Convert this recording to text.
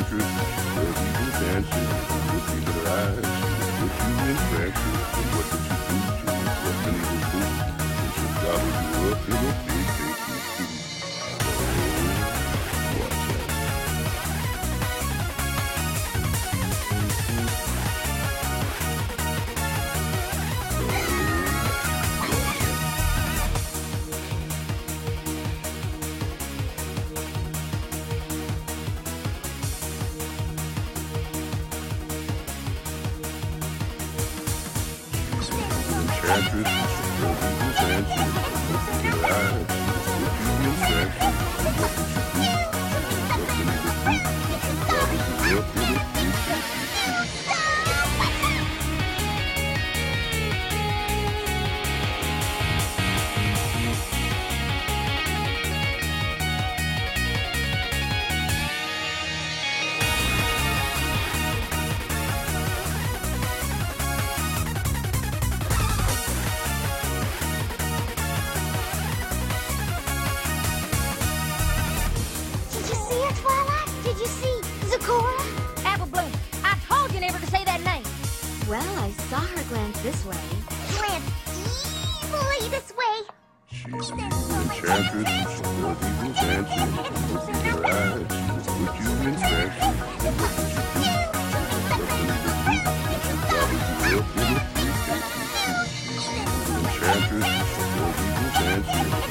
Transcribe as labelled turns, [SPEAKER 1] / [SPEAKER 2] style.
[SPEAKER 1] enchantress, your evil dances, with evil eyes, put you in trances, and what did you do to me? What's an evil fool? And she'll gobble you up in a big tasty soup. Oh, watch out. Enchantress, your evil dances, with evil eyes, put you in trances, and what did you do? What's an evil fool? And she'll gobble you up in a big tasty soup.
[SPEAKER 2] Did you see her, Twilight? Did you see Zecora?
[SPEAKER 3] Apple Bloom, I told you never to say that name.
[SPEAKER 4] Well, I saw her glance this way.
[SPEAKER 2] Glance evilly this way.
[SPEAKER 1] She's an evil enchantress, your evil dances, with evil eyes, put you in trances, and what did you do? What's an evil fool? And she'll gobble you up in a big tasty soup. She's an evil enchantress, your evil dances,